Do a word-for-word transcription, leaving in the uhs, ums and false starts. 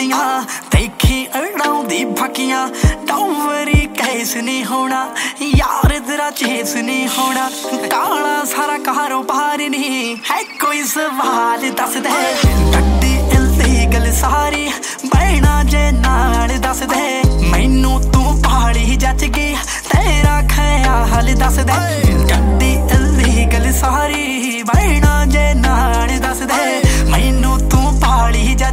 दियां देखी अड़ाउंदी फकियां डोवरी कैस नहीं होना यार तेरा चेस नहीं होना काला सारा कारोबार नहीं है कोई सवाल दस दे।